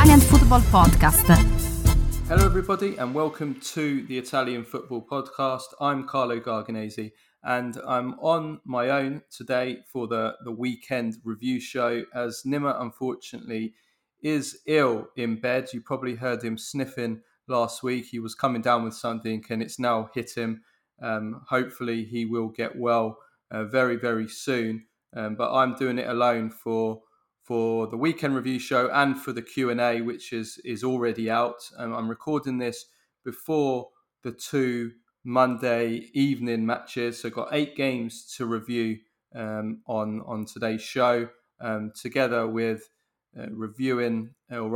Italian Football Podcast. Hello everybody and welcome to the Italian Football Podcast. I'm Carlo Garganese and I'm on my own today for the weekend review show as Nima unfortunately is ill in bed. You probably heard him sniffing last week. He was coming down with something and it's now hit him. Hopefully he will get well very, very soon. But I'm doing it alone for the weekend review show and for the Q&A, which is already out. I'm recording this before the two Monday evening matches. So I've got 8 games to review on today's show, together with previewing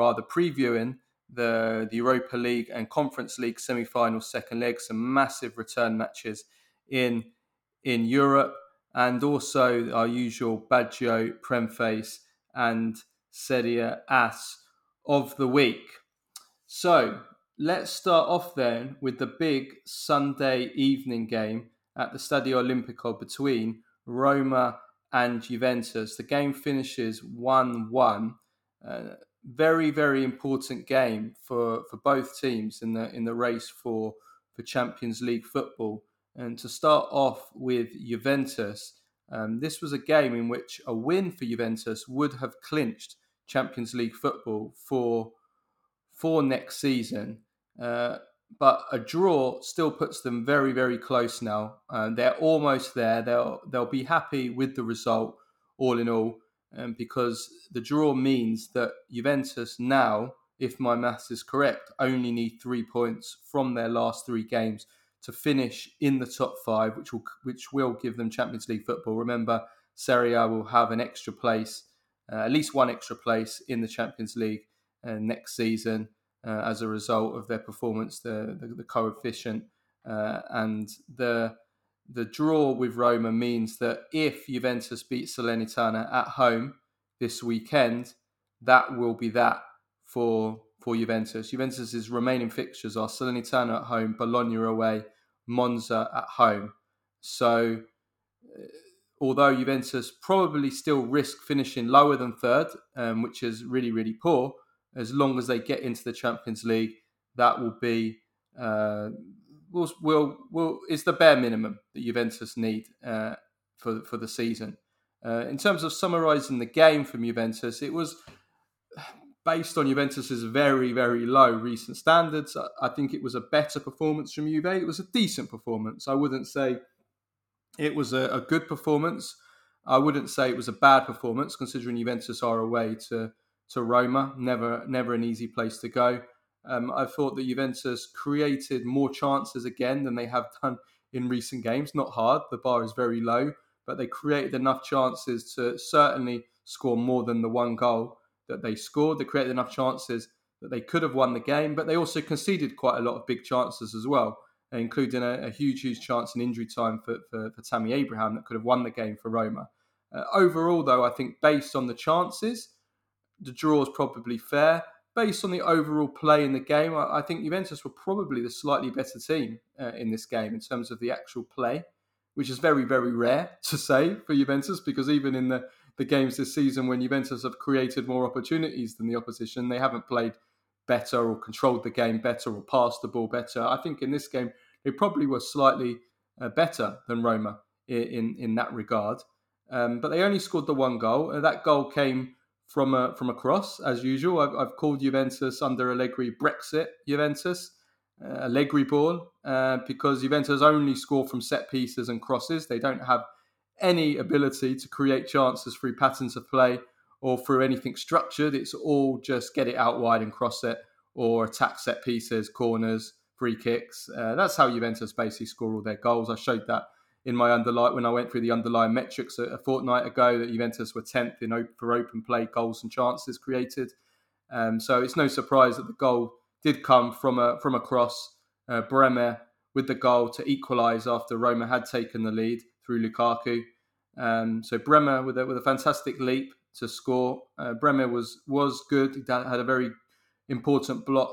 the Europa League and Conference League semi-final second leg, some massive return matches in Europe, and also our usual Baggio, Premface and Serie A of the week. So let's start off then with the big Sunday evening game at the Stadio Olimpico between Roma and Juventus. The game finishes 1-1. Very, very important game for both teams in the race for Champions League football. And to start off with Juventus, this was a game in which a win for Juventus would have clinched Champions League football for next season. But a draw still puts them very, very close now. They're almost there. They'll be happy with the result, all in all, because the draw means that Juventus now, if my maths is correct, only need 3 points from their last 3 games to finish in the top 5, which will give them Champions League football. Remember, Serie A will have an extra place, at least one extra place in the Champions League next season as a result of their performance, the coefficient, and the draw with Roma means that if Juventus beat Salernitana at home this weekend, that will be that for Juventus. Juventus's remaining fixtures are Salernitana at home, Bologna away, Monza at home. So although Juventus probably still risk finishing lower than third, which is really, really poor, as long as they get into the Champions League, that will be is the bare minimum that Juventus need for the season. In terms of summarising the game from Juventus, it was based on Juventus's very, very low recent standards. I think it was a better performance from Juve. It was a decent performance. I wouldn't say it was a good performance. I wouldn't say it was a bad performance, considering Juventus are away to Roma. Never an easy place to go. I thought that Juventus created more chances again than they have done in recent games. Not hard. The bar is very low, but they created enough chances to certainly score more than the 1 goal that they scored. They created enough chances that they could have won the game, but they also conceded quite a lot of big chances as well, including a huge chance in injury time for Tammy Abraham that could have won the game for Roma. Overall, though, I think based on the chances, the draw is probably fair. Based on the overall play in the game, I think Juventus were probably the slightly better team in this game in terms of the actual play, which is very, very rare to say for Juventus, because even in the games this season when Juventus have created more opportunities than the opposition, they haven't played better or controlled the game better or passed the ball better. I think in this game, they probably were slightly better than Roma in that regard. But they only scored the 1 goal. That goal came from a cross, as usual. I've called Juventus under Allegri Brexit Juventus, Allegri ball, because Juventus only score from set pieces and crosses. They don't have any ability to create chances through patterns of play or through anything structured. It's all just get it out wide and cross it, or attack set pieces, corners, free kicks. That's how Juventus basically score all their goals. I showed that in my when I went through the underlying metrics a fortnight ago, that Juventus were 10th for open play goals and chances created. So it's no surprise that the goal did come from a cross. Bremer with the goal to equalise after Roma had taken the lead through Lukaku. So Bremer with a fantastic leap to score. Bremer was good. He had a very important block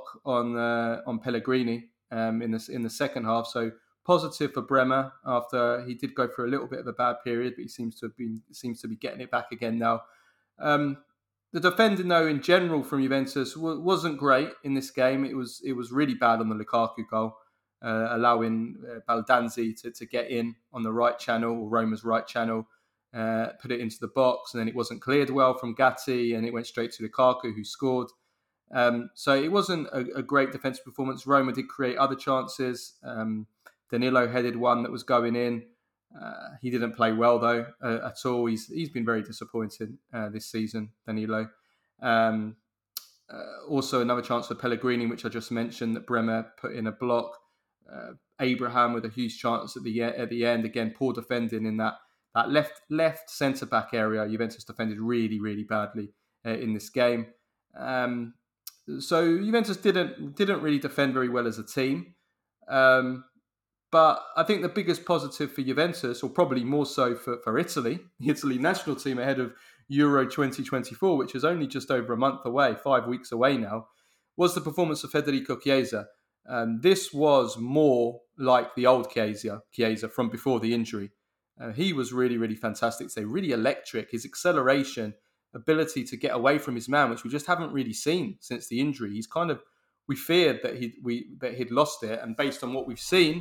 on Pellegrini in the second half. So positive for Bremer after he did go through a little bit of a bad period, but he seems to be getting it back again now. The The defending, though, in general from Juventus wasn't great in this game. It was really bad on the Lukaku goal, allowing Baldanzi to get in on the right channel, or Roma's right channel, put it into the box, and then it wasn't cleared well from Gatti, and it went straight to Lukaku, who scored. So it wasn't a great defensive performance. Roma did create other chances. Danilo headed one that was going in. He didn't play well, though, at all. He's been very disappointing this season, Danilo. Also, another chance for Pellegrini, which I just mentioned, that Bremer put in a block. Abraham with a huge chance at the end. Again, poor defending in that left centre back area. Juventus defended really, really badly in this game. So Juventus didn't really defend very well as a team. But I think the biggest positive for Juventus, or probably more so for Italy, the Italy national team ahead of Euro 2024, which is only just over a month away, 5 weeks away now, was the performance of Federico Chiesa. This was more like the old Chiesa from before the injury. He was really, really fantastic. So really electric. His acceleration, ability to get away from his man, which we just haven't really seen since the injury. He's we feared that he'd lost it, and based on what we've seen,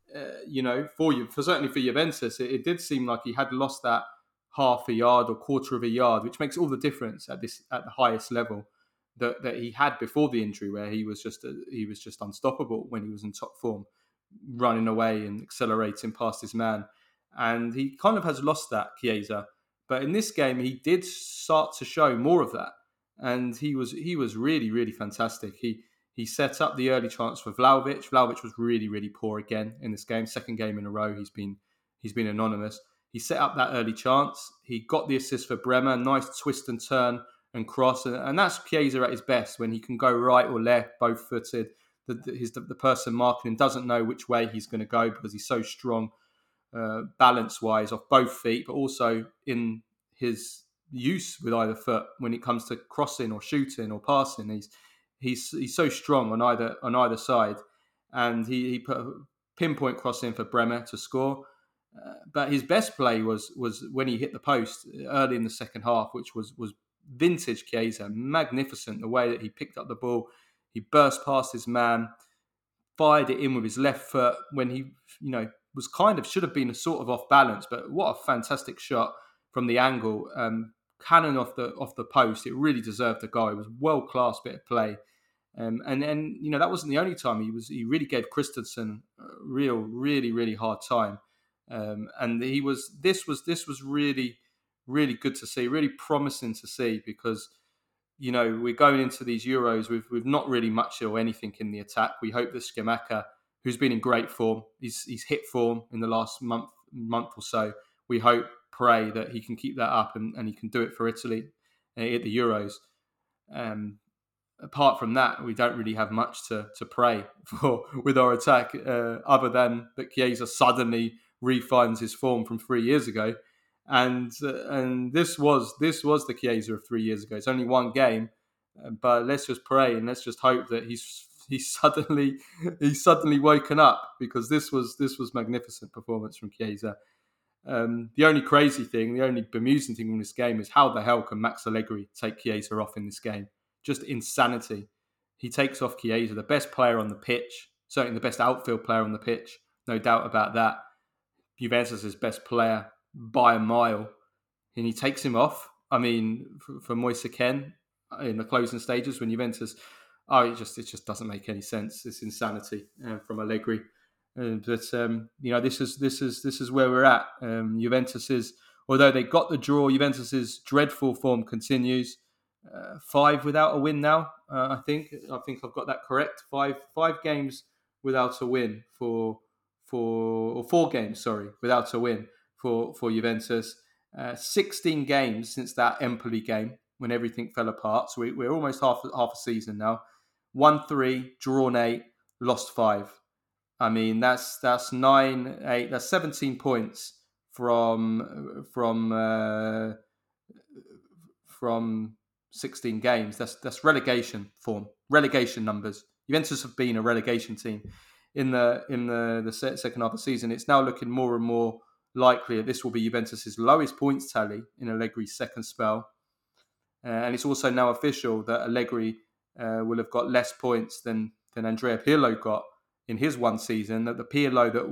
certainly for Juventus, it did seem like he had lost that half a yard or quarter of a yard, which makes all the difference at the highest level that he had before the injury, where he was just unstoppable when he was in top form, running away and accelerating past his man. And he kind of has lost that, Chiesa. But in this game, he did start to show more of that, and he was really, really fantastic. He set up the early chance for Vlahovic. Vlahovic was really, really poor again in this game. Second game in a row, he's been anonymous. He set up that early chance. He got the assist for Bremer. Nice twist and turn and cross, and that's Chiesa at his best, when he can go right or left, both footed. The person marking him doesn't know which way he's going to go because he's so strong, balance wise, off both feet, but also in his use with either foot when it comes to crossing or shooting or passing. He's so strong on either side, and he put a pinpoint cross in for Bremer to score. But his best play was when he hit the post early in the second half, which was vintage Chiesa. Magnificent the way that he picked up the ball. He burst past his man, fired it in with his left foot when he was should have been a sort of off balance, but what a fantastic shot from the angle. Cannon off the post. It really deserved a goal. It was a world-class bit of play. And that wasn't the only time he really gave Christensen a really, really hard time. And this was really, really good to see, really promising to see, because we're going into these Euros with not really much or anything in the attack. We hope that Scamacca, who's been in great form, he's hit form in the last month or so. We pray that he can keep that up and he can do it for Italy at the Euros. Apart from that, we don't really have much to pray for with our attack, other than that Chiesa suddenly refines his form from 3 years ago, and this was the Chiesa of 3 years ago. It's only one game, but let's just pray and let's just hope that he's suddenly woken up, because this was magnificent performance from Chiesa. The only crazy thing, the only bemusing thing in this game is how the hell can Max Allegri take Chiesa off in this game? Just insanity. He takes off Chiesa, the best player on the pitch, certainly the best outfield player on the pitch, no doubt about that. Juventus' best player by a mile, and he takes him off. I mean, for Moise Kean in the closing stages when Juventus, it just doesn't make any sense. It's insanity from Allegri. But this is where we're at. Juventus although they got the draw, Juventus's dreadful form continues. 5 without a win now. I think I've got that correct. Five games without a win or 4 games, without a win for Juventus. 16 games since that Empoli game when everything fell apart. So we're almost half a season now. 1-3, drawn 8, lost 5. I mean, that's 9, 8. That's 17 points from 16 games. That's relegation form, relegation numbers. Juventus have been a relegation team in the second half of the season. It's now looking more and more likely that this will be Juventus's lowest points tally in Allegri's second spell. And it's also now official that Allegri will have got less points than Andrea Pirlo got in his one season. That the Pirlo that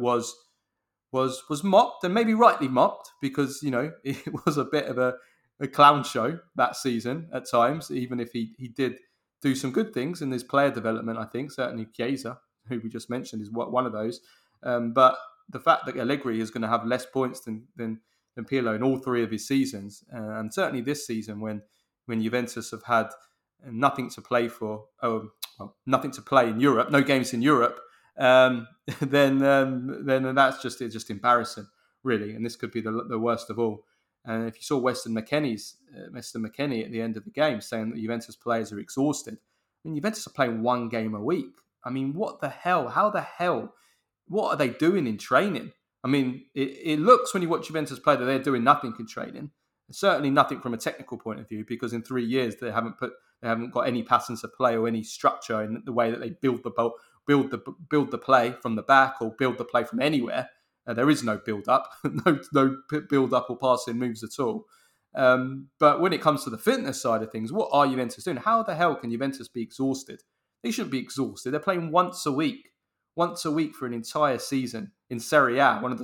was mocked, and maybe rightly mocked, because it was a bit of a clown show that season at times. Even if he did do some good things in his player development, I think certainly Chiesa, who we just mentioned, is one of those. But the fact that Allegri is going to have less points than Pirlo in all three of his seasons, and certainly this season when Juventus have had nothing to play for, nothing to play in Europe, no games in Europe, then that's just embarrassing, really. And this could be the worst of all. And if you saw Weston McKennie at the end of the game saying that Juventus players are exhausted, I mean, Juventus are playing one game a week. I mean, what the hell? How the hell? What are they doing in training? I mean, it looks when you watch Juventus play that they're doing nothing in training. Certainly nothing from a technical point of view, because in 3 years they haven't got any patterns of play or any structure in the way that they build the play from the back or build the play from anywhere. There is no build up, no build up or passing moves at all. But when it comes to the fitness side of things, what are Juventus doing? How the hell can Juventus be exhausted? They shouldn't be exhausted. They're playing once a week for an entire season in Serie A, one of the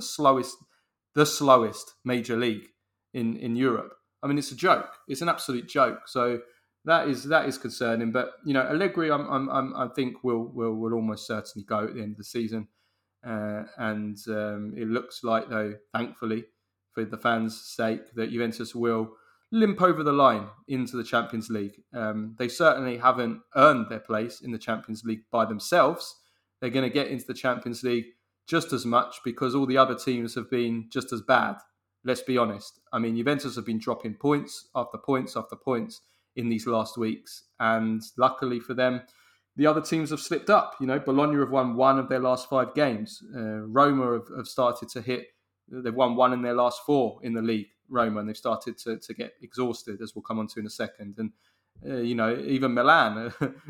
slowest major league in Europe. I mean, it's a joke. It's an absolute joke. So that is concerning. But Allegri, I think will almost certainly go at the end of the season. And it looks like, though, thankfully, for the fans' sake, that Juventus will limp over the line into the Champions League. They certainly haven't earned their place in the Champions League by themselves. They're going to get into the Champions League just as much because all the other teams have been just as bad. Let's be honest. I mean, Juventus have been dropping points after points after points in these last weeks. And luckily for them, the other teams have slipped up. Bologna have won one of their last 5 games. Roma have started to hit. They've won one in their last 4 in the league, Roma, and they've started to get exhausted, as we'll come on to in a second. And, even Milan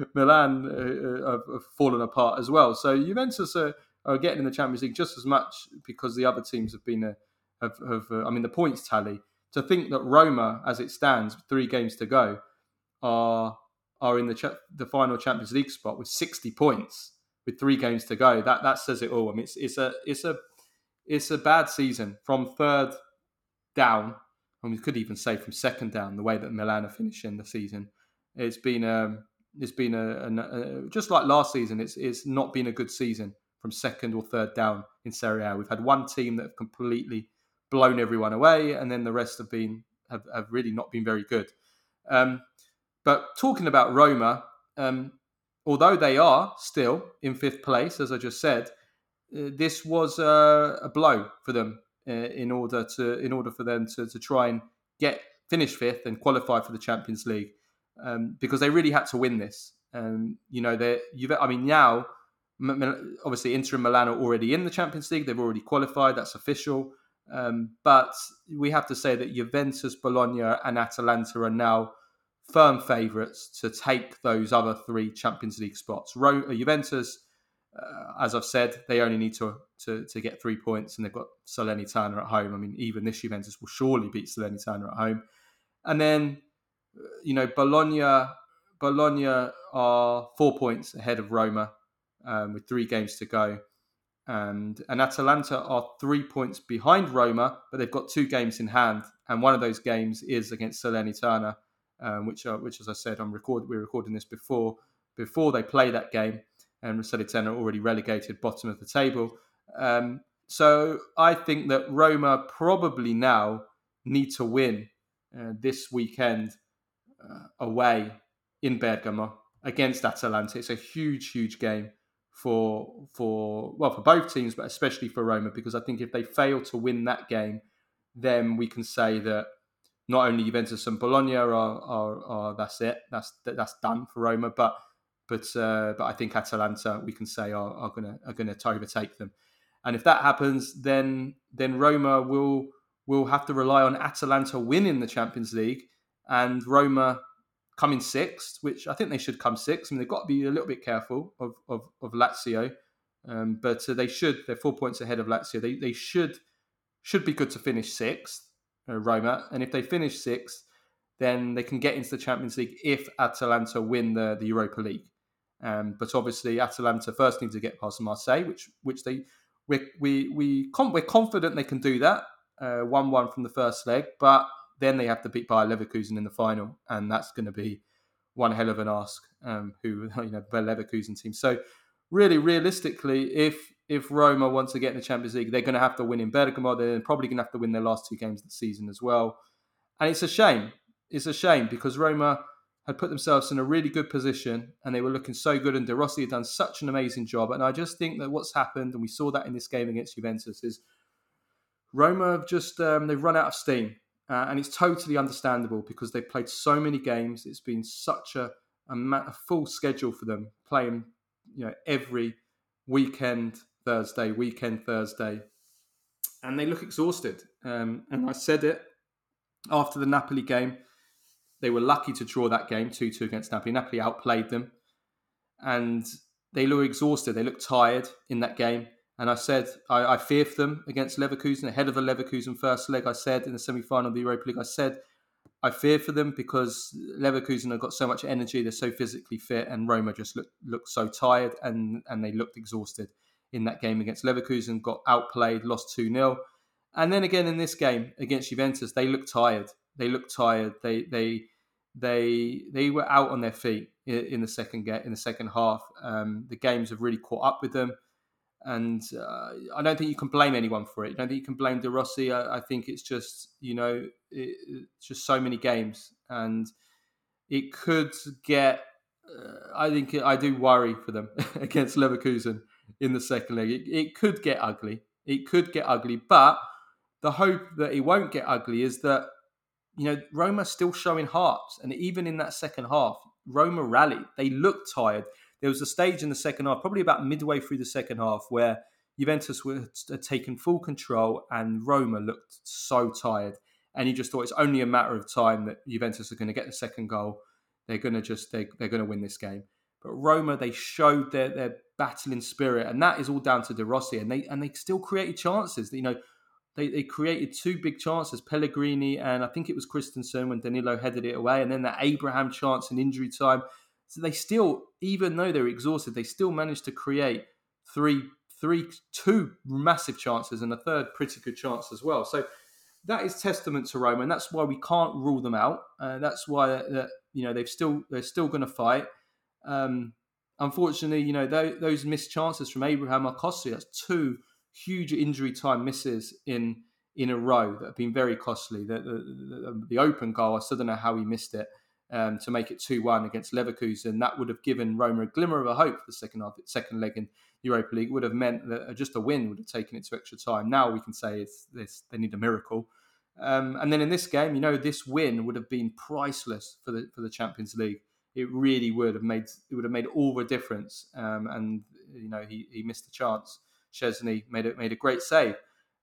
have fallen apart as well. So Juventus are getting in the Champions League just as much because the other teams have been, the points tally. To think that Roma, as it stands, 3 games to go, are in the final Champions League spot with 60 points with 3 games to go. That says it all. I mean, it's a bad season from third down, and we could even say from second down. The way that Milan are finishing the season, it's been just like last season. It's not been a good season from second or third down in Serie A. We've had one team that have completely blown everyone away, and then the rest have really not been very good. But talking about Roma, although they are still in 5th place, as I just said, this was a blow for them in order for them to try and finish 5th and qualify for the Champions League, because they really had to win this. Now, obviously Inter and Milan are already in the Champions League. They've already qualified. That's official. But we have to say that Juventus, Bologna and Atalanta are now firm favourites to take those other 3 Champions League spots. Juventus, as I've said, they only need to get 3 points, and they've got Salernitana at home. I mean, even this Juventus will surely beat Salernitana at home. And then, Bologna are 4 points ahead of Roma with 3 games to go. And Atalanta are 3 points behind Roma, but they've got 2 games in hand. And one of those games is against Salernitana, which, as I said, we're recording this before they play that game. And Salernitana are already relegated bottom of the table. So I think that Roma probably now need to win this weekend away in Bergamo against Atalanta. It's a huge, huge game for both teams, but especially for Roma, because I think if they fail to win that game, then we can say that not only Juventus and Bologna are that's it, that's done for Roma, but I think Atalanta, we can say, are going to overtake them. And if that happens, then Roma will have to rely on Atalanta winning the Champions League and Roma coming 6th, which I think they should come 6th. I mean, they've got to be a little bit careful of Lazio, but they're 4 points ahead of Lazio. They should be good to finish 6th, Roma. And if they finish 6th, then they can get into the Champions League if Atalanta win the Europa League. But obviously, Atalanta first need to get past Marseille, which we're confident they can do that. 1-1 from the first leg, but then they have to beat Bayer Leverkusen in the final, and that's going to be one hell of an ask. Who the Leverkusen team. So really, realistically, if Roma want to get in the Champions League, they're going to have to win in Bergamo. They're probably going to have to win their last 2 games of the season as well. And it's a shame. It's a shame because Roma had put themselves in a really good position and they were looking so good, and De Rossi had done such an amazing job. And I just think that what's happened, and we saw that in this game against Juventus, is Roma have just they've run out of steam. And it's totally understandable because they've played so many games. It's been such a full schedule for them, playing every weekend Thursday, and they look exhausted. And I said it after the Napoli game. They were lucky to draw that game 2-2 against Napoli. Napoli outplayed them, and they look exhausted. They look tired in that game. And I said, I fear for them against Leverkusen, ahead of the Leverkusen first leg. I said in the semi-final of the Europa League, I said, I fear for them because Leverkusen have got so much energy. They're so physically fit, and Roma just looked so tired, and they looked exhausted in that game against Leverkusen, got outplayed, lost 2-0. And then again in this game against Juventus, they looked tired. They looked tired. They were out on their feet in the second half. The games have really caught up with them. And I don't think you can blame anyone for it. I don't think you can blame De Rossi. I think it's just, it's just so many games. And it could get, I do worry for them against Leverkusen in the second leg. It could get ugly. It could get ugly. But the hope that it won't get ugly is that, Roma's still showing heart. And even in that second half, Roma rallied. They looked tired. There was a stage in the second half, probably about midway through the second half, where Juventus had taken full control and Roma looked so tired. And you just thought it's only a matter of time that Juventus are going to get the second goal. They're going to win this game. But Roma, they showed their battling spirit, and that is all down to De Rossi. And they still created chances. They created 2 big chances, Pellegrini and I think it was Christensen when Danilo headed it away, and then that Abraham chance in injury time. So they still, even though they're exhausted, they still managed to create 2 massive chances and a third pretty good chance as well. So that is testament to Roma, and that's why we can't rule them out. That's why they're still going to fight. Unfortunately, those missed chances from Abraham are costly. That's 2 huge injury time misses in a row that have been very costly. The open goal, I still don't know how he missed it. To make it 2-1 against Leverkusen, that would have given Roma a glimmer of a hope for the second leg in Europa League. Would have meant that just a win would have taken it to extra time. Now we can say they need a miracle. And then in this game, this win would have been priceless for the Champions League. It really would have made all the difference. And he missed the chance. Szczesny made a great save.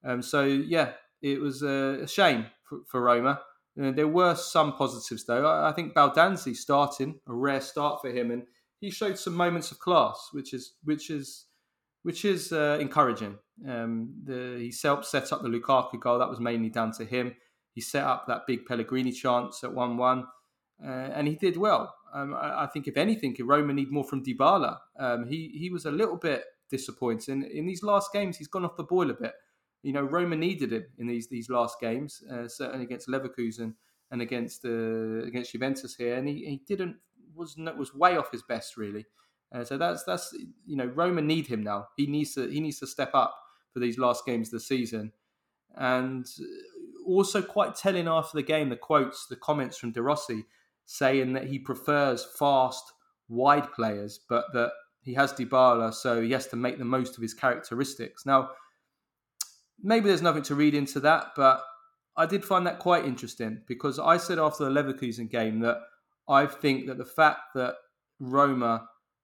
It was a shame for Roma. There were some positives, though. I think Baldanzi starting, a rare start for him, and he showed some moments of class, which is encouraging. He helped set up the Lukaku goal. That was mainly down to him. He set up that big Pellegrini chance at 1-1, and he did well. I think, if anything, Roma need more from Dybala. He was a little bit disappointing. In these last games, he's gone off the boil a bit. Roma needed him in these last games, certainly against Leverkusen and against Juventus here, and he was way off his best, really. So that's Roma need him now. He needs to step up for these last games of the season. And also quite telling after the game, the comments from De Rossi saying that he prefers fast, wide players, but that he has Dybala, so he has to make the most of his characteristics. Now, maybe there's nothing to read into that, but I did find that quite interesting because I said after the Leverkusen game that I think that the fact that Roma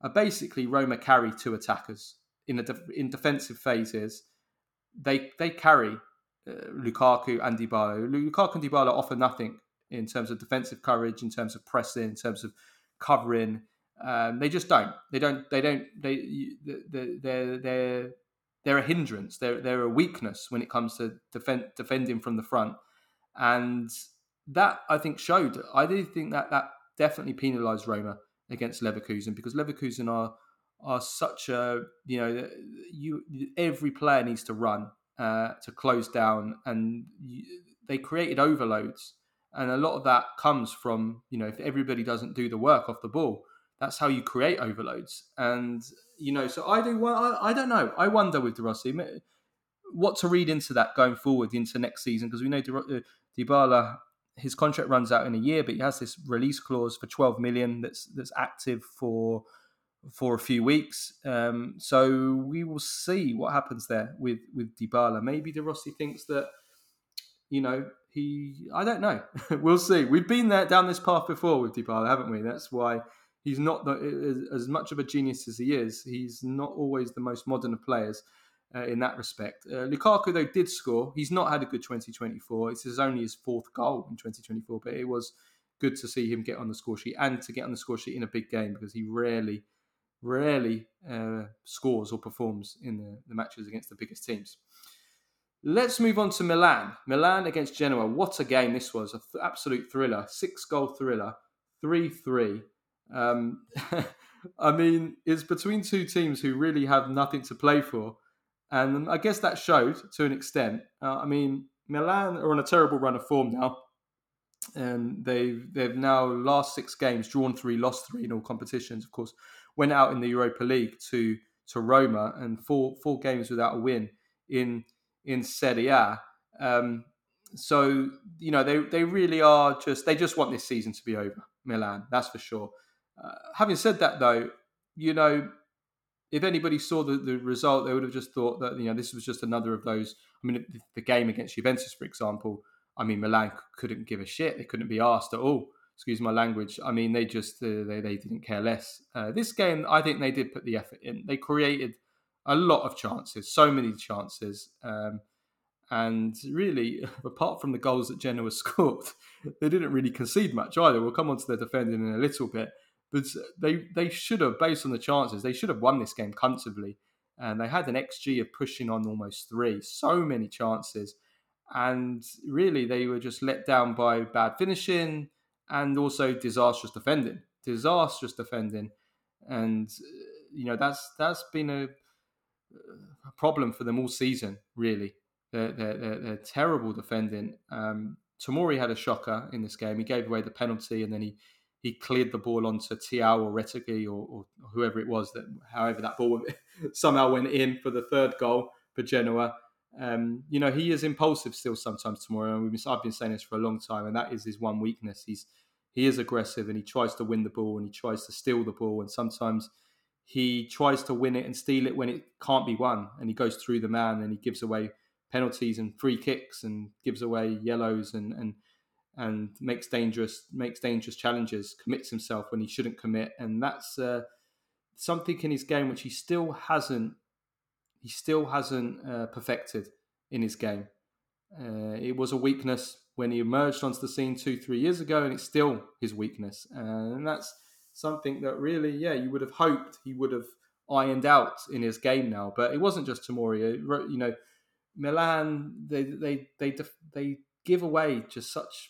carry 2 attackers in defensive phases, they carry Lukaku and Dybala. Lukaku and Dybala offer nothing in terms of defensive courage, in terms of pressing, in terms of covering. They just don't. They're a hindrance. They're a weakness when it comes to defending from the front. And that I think showed. I do think that definitely penalised Roma against Leverkusen, because Leverkusen are such a, every player needs to run to close down, and they created overloads, and a lot of that comes from, if everybody doesn't do the work off the ball, that's how you create overloads. And so I do. Well, I don't know. I wonder with De Rossi what to read into that going forward into next season, because we know Dybala, his contract runs out in a year, but he has this release clause for 12 million that's active for a few weeks. So we will see what happens there with Dybala. Maybe De Rossi thinks that, I don't know. We'll see. We've been there down this path before with Dybala, haven't we? That's why he's not as much of a genius as he is. He's not always the most modern of players in that respect. Lukaku, though, did score. He's not had a good 2024. It's only his fourth goal in 2024, but it was good to see him get on the score sheet, and to get on the score sheet in a big game, because he rarely scores or performs in the matches against the biggest teams. Let's move on to Milan. Milan against Genoa. What a game this was. An absolute thriller. 6-goal thriller. 3-3. I mean, it's between two teams who really have nothing to play for. And I guess that showed to an extent. Milan are on a terrible run of form now. And they've now, last 6 games, drawn 3, lost 3 in all competitions. Of course, went out in the Europa League to Roma, and four games without a win in Serie A. So they really are they just want this season to be over, Milan. That's for sure. Having said that, though, if anybody saw the result, they would have just thought that this was just another of those. I mean, the game against Juventus, for example. I mean, Milan couldn't give a shit. They couldn't be asked at all. Excuse my language. I mean, they just they didn't care less. This game, I think they did put the effort in. They created a lot of chances, so many chances, and really, apart from the goals that Genoa scored, they didn't really concede much either. We'll come on to their defending in a little bit, but they should have, based on the chances, they should have won this game comfortably. And they had an XG of pushing on almost 3. So many chances. And really, they were just let down by bad finishing and also disastrous defending. And that's been a problem for them all season. Really, they're terrible defending. Tomori had a shocker in this game. He gave away the penalty, and then he cleared the ball onto Thiaw or Retegui or whoever it was, however that ball somehow went in for the 3rd goal for Genoa. He is impulsive still sometimes, Tomori. I've been saying this for a long time, and that is his one weakness. He is aggressive, and he tries to win the ball, and he tries to steal the ball, and sometimes he tries to win it and steal it when it can't be won, and he goes through the man, and he gives away penalties and free kicks, and gives away yellows, and makes dangerous challenges, commits himself when he shouldn't commit, and that's something in his game which he still hasn't perfected in his game. It was a weakness when he emerged onto the scene 2-3 years ago, and it's still his weakness. And that's something that really, you would have hoped he would have ironed out in his game now. But it wasn't just Tomori. Milan, they give away just such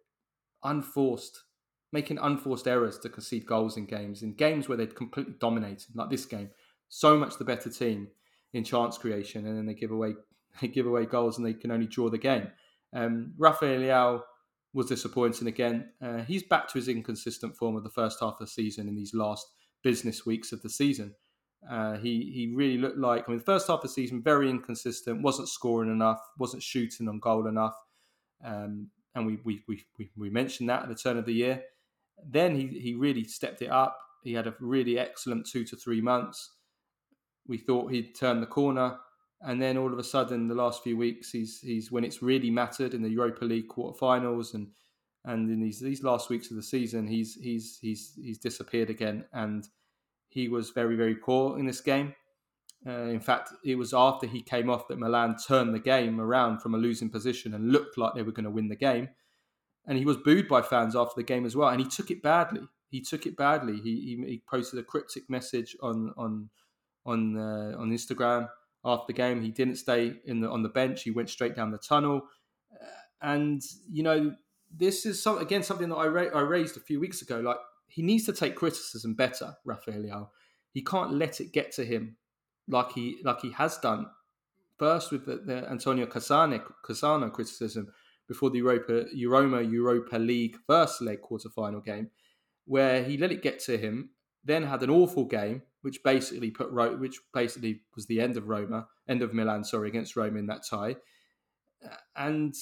making unforced errors to concede goals in games where they'd completely dominated, like this game. So much the better team in chance creation, and then they give away goals, and they can only draw the game. Rafael Leao was disappointing again. He's back to his inconsistent form of the first half of the season in these last business weeks of the season. He really looked like, the first half of the season, very inconsistent, wasn't scoring enough, wasn't shooting on goal enough. And we mentioned that at the turn of the year. Then he really stepped it up. He had a really excellent 2 to 3 months. We thought he'd turn the corner, and then all of a sudden, the last few weeks, he's when it's really mattered in the Europa League quarterfinals and in these last weeks of the season, he's disappeared again, and he was very, very poor in this game. In fact, it was after he came off that Milan turned the game around from a losing position and looked like they were going to win the game. And he was booed by fans after the game as well, and he took it badly. He posted a cryptic message on Instagram after the game. He didn't stay on the bench. He went straight down the tunnel. And, this is something that I raised a few weeks ago. Like, he needs to take criticism better, Rafael Leao. He can't let it get to him like he has done. First with the Antonio Cassano criticism before the Europa League first leg quarterfinal game, where he let it get to him, then had an awful game, which basically was the end of Milan, against Roma in that tie. And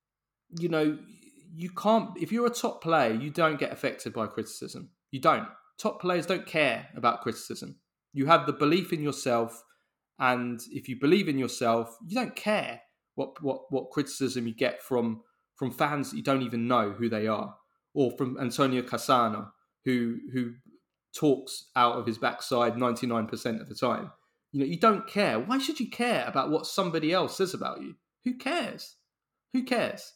you can't, if you're a top player, you don't get affected by criticism. You don't. Top players don't care about criticism. You have the belief in yourself, and if you believe in yourself, you don't care what criticism you get from fans that you don't even know who they are, or from Antonio Cassano, who talks out of his backside 99% of the time. You don't care. Why should you care about what somebody else says about you? Who cares? Who cares?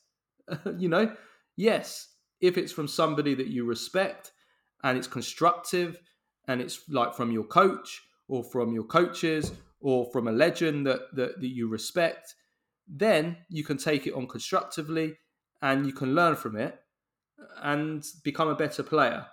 Yes, if it's from somebody that you respect and it's constructive and it's like from your coach or from your coaches or from a legend that you respect, then you can take it on constructively and you can learn from it and become a better player.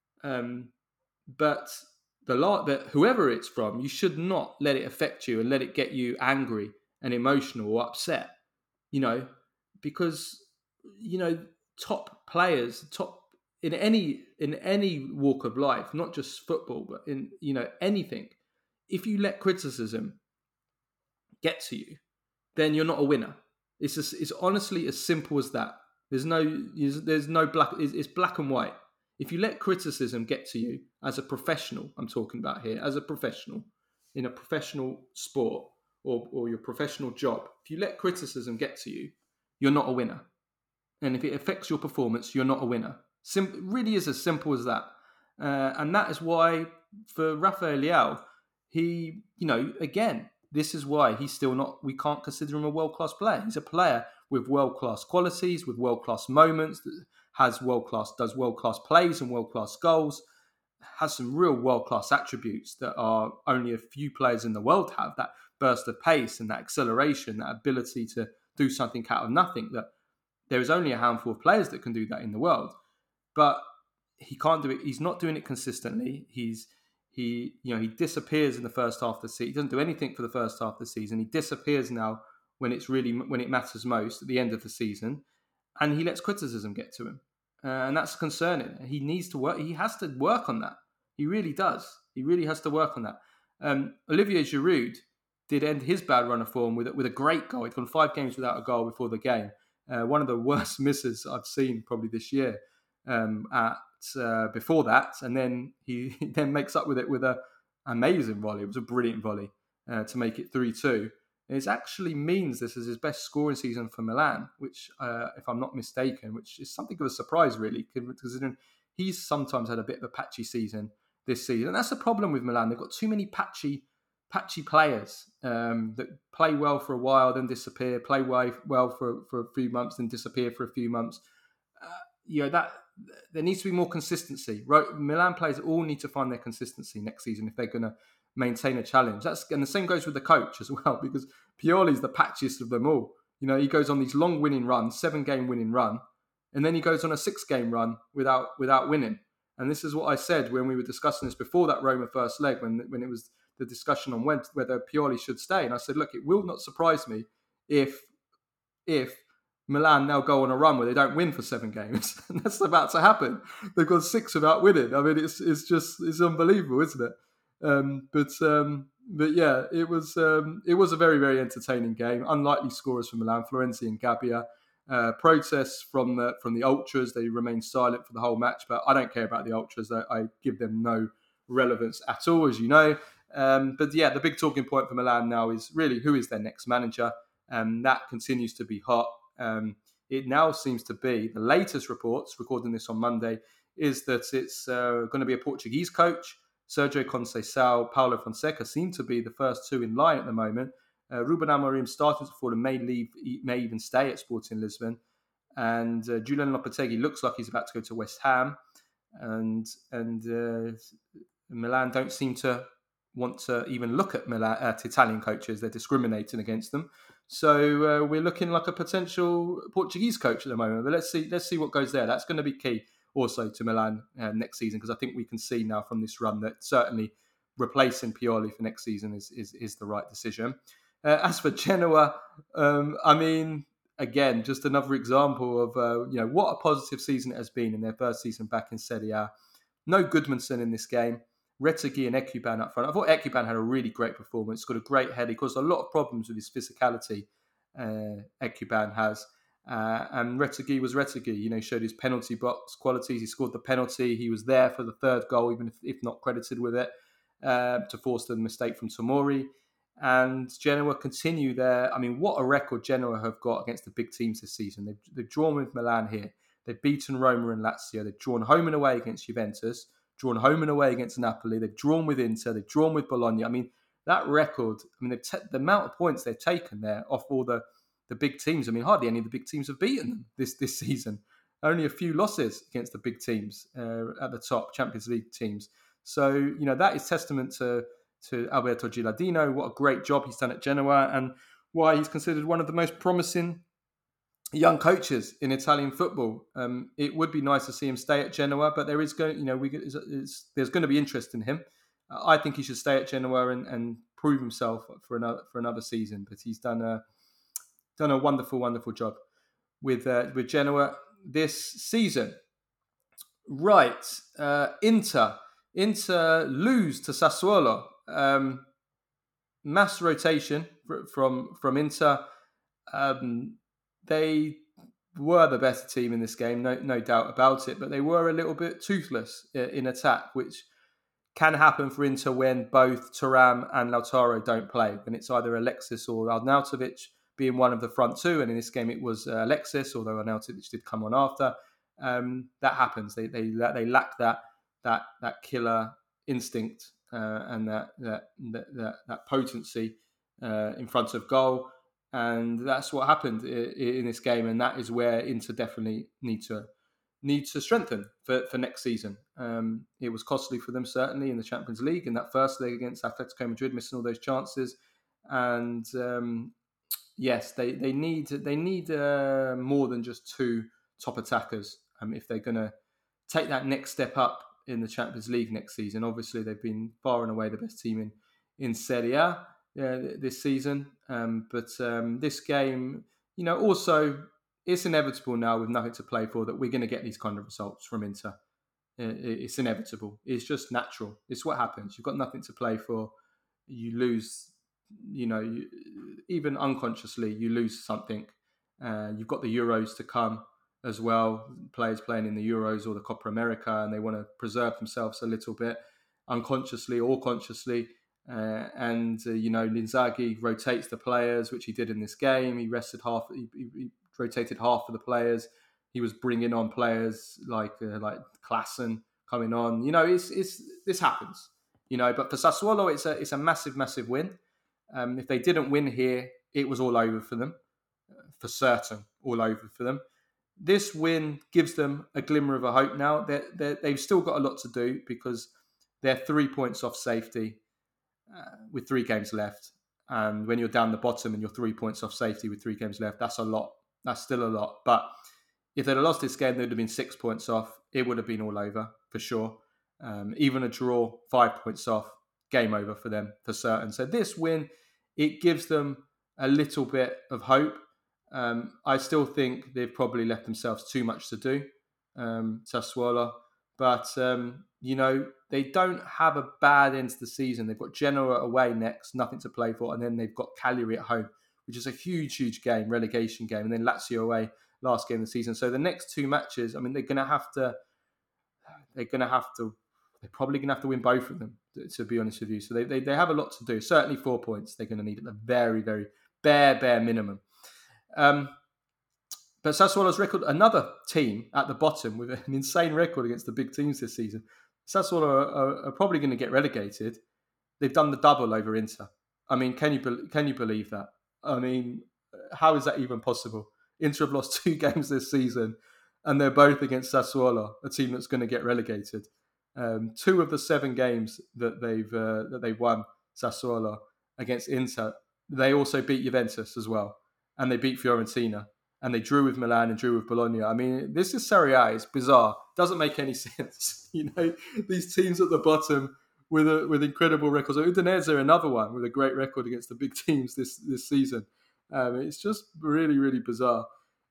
But whoever it's from, you should not let it affect you and let it get you angry and emotional or upset. Because top players, in any walk of life, not just football, but in anything, if you let criticism get to you, then you're not a winner. It's honestly as simple as that. There's no black. It's black and white. If you let criticism get to you as a professional, I'm talking about here, as a professional in a professional sport or your professional job, if you let criticism get to you, you're not a winner. And if it affects your performance, you're not a winner. It really is as simple as that. And that is why, for Rafael Leao, he, again, this is why he's still not, we can't consider him a world-class player. He's a player with world-class qualities, with world-class moments, does world-class plays and world-class goals, has some real world-class attributes that are only a few players in the world have, that burst of pace and that acceleration, that ability to do something out of nothing, that there is only a handful of players that can do that in the world. But he can't do it. He's not doing it consistently. He disappears in the first half of the season. He doesn't do anything for the first half of the season. He disappears now when it matters most at the end of the season, and he lets criticism get to him, and that's concerning. He needs to work. He has to work on that. He really does. He really has to work on that. Olivier Giroud did end his bad run of form with a great goal. He'd gone 5 games without a goal before the game. One of the worst misses I've seen probably this year. Before that, and then he then makes up with it with an amazing volley. It was a brilliant volley to make it 3-2. It actually means this is his best scoring season for Milan, which, if I'm not mistaken, which is something of a surprise, really, considering he's sometimes had a bit of a patchy season this season. And that's the problem with Milan. They've got too many patchy players that play well for a while, then disappear, play well for a few months, then disappear for a few months. That there needs to be more consistency. Milan players all need to find their consistency next season if they're going to maintain a challenge. And the same goes with the coach as well, because Pioli's the patchiest of them all. He goes on these long winning runs, 7-game winning run, and then he goes on a 6-game run without winning. And this is what I said when we were discussing this before that Roma first leg, when it was the discussion on whether Pioli should stay. And I said, look, it will not surprise me if Milan now go on a run where they don't win for 7 games. And that's about to happen. They've got 6 without winning. I mean, it's unbelievable, isn't it? But yeah, it was a very, very entertaining game. Unlikely scorers from Milan, Florenzi and Gabbia. Protests from the ultras. They remained silent for the whole match, but I don't care about the ultras. I give them no relevance at all, as you know. But yeah, the big talking point for Milan now is really who is their next manager. That continues to be hot. It now seems to be, the latest reports, recording this on Monday, is that it's going to be a Portuguese coach. Sergio Conceição, Paulo Fonseca seem to be the first 2 in line at the moment. Ruben Amorim starting to fall and may even stay at Sporting Lisbon. And Julian Lopetegui looks like he's about to go to West Ham. And Milan don't seem to want to even look at Italian coaches. They're discriminating against them. So we're looking like a potential Portuguese coach at the moment. But let's see what goes there. That's going to be key also to Milan next season, because I think we can see now from this run that certainly replacing Pioli for next season is the right decision. As for Genoa, I mean, again, just another example of what a positive season it has been in their first season back in Serie A. No Goodmanson in this game. Retegui and Ekuban up front. I thought Ekuban had a really great performance. Got a great head. He caused a lot of problems with his physicality. Ekuban has. And Retegui was Retegui. He showed his penalty box qualities. He scored the penalty. He was there for the third goal, even if not credited with it, to force the mistake from Tomori. And Genoa continue there. I mean, what a record Genoa have got against the big teams this season. They've drawn with Milan here. They've beaten Roma and Lazio. They've drawn home and away against Juventus, drawn home and away against Napoli. They've drawn with Inter. They've drawn with Bologna. I mean, that record, the amount of points they've taken there off all the big teams. I mean, hardly any of the big teams have beaten them this season. Only a few losses against the big teams at the top, Champions League teams. So, that is testament to Alberto Gilardino. What a great job he's done at Genoa, and why he's considered one of the most promising young coaches in Italian football. It would be nice to see him stay at Genoa, but there is going, there's going to be interest in him. I think he should stay at Genoa and prove himself for another season. But he's done a wonderful job with Genoa this season. Right, Inter lose to Sassuolo. Mass rotation from Inter. They were the better team in this game, no doubt about it, but they were a little bit toothless in attack, which can happen for Inter when both Thuram and Lautaro don't play. When it's either Alexis or Arnautovic being one of the front two, and in this game it was Alexis, although Arnautovic did come on after. That happens. They lack that killer instinct and that potency in front of goal. And that's what happened in this game, and that is where Inter definitely need to strengthen for next season. It was costly for them, certainly, in the Champions League in that first leg against Atletico Madrid, missing all those chances. And yes, they need more than just two top attackers if they're going to take that next step up in the Champions League next season. Obviously, they've been far and away the best team in Serie A this season. But this game, also it's inevitable now with nothing to play for that we're going to get these kind of results from Inter. It's inevitable. It's just natural. It's what happens. You've got nothing to play for. You lose, even unconsciously, you lose something. You've got the Euros to come as well. Players playing in the Euros or the Copa America, and they want to preserve themselves a little bit, unconsciously or consciously. Inzaghi rotates the players, which he did in this game. He rested half. He rotated half of the players. He was bringing on players like Klaassen coming on. This happens. But for Sassuolo, it's a massive win. If they didn't win here, it was all over for them, for certain, all over for them. This win gives them a glimmer of a hope now. They've still got a lot to do because they're 3 points off safety with 3 games left. And when you're down the bottom and you're 3 points off safety with 3 games left, that's a lot. That's still a lot. But if they'd have lost this game, they'd have been 6 points off. It would have been all over for sure. Even a draw, 5 points off, game over for them for certain. So this win, it gives them a little bit of hope. I still think they've probably left themselves too much to do, Sassuolo. But, they don't have a bad end to the season. They've got Genoa away next, nothing to play for. And then they've got Cagliari at home, which is a huge game, relegation game. And then Lazio away, last game of the season. So the next 2 matches, they're probably going to have to win both of them, to be honest with you. So they have a lot to do. Certainly 4 points they're going to need at the very, very bare minimum. But Sassuolo's record, another team at the bottom with an insane record against the big teams this season. Sassuolo are probably going to get relegated. They've done the double over Inter. Can you believe that? How is that even possible? Inter have lost 2 games this season, and they're both against Sassuolo, a team that's going to get relegated. 2 of the 7 games that they've won, Sassuolo, against Inter, they also beat Juventus as well. and they beat Fiorentina, and they drew with Milan and drew with Bologna. I mean, this is Serie A. It's bizarre. Doesn't make any sense. These teams at the bottom with incredible records. Udinese, another one with a great record against the big teams this season. It's just really, really bizarre.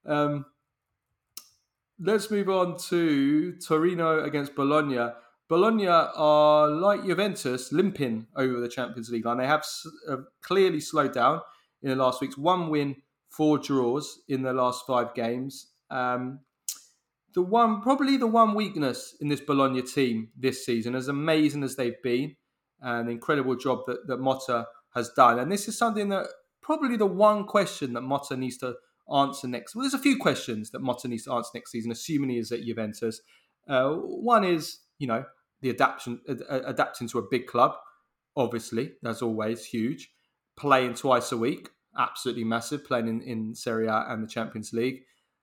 Let's move on to Torino against Bologna. Bologna are like Juventus, limping over the Champions League line. They have clearly slowed down in the last weeks. 1 win, 4 draws in the last 5 games. Probably the one weakness in this Bologna team this season, as amazing as they've been, and the incredible job that Motta has done. And this is something that probably the one question that Motta needs to answer next. Well, there's a few questions that Motta needs to answer next season, assuming he is at Juventus. One is, the adapting to a big club. Obviously, that's always huge. Playing twice a week, absolutely massive. Playing in Serie A and the Champions League.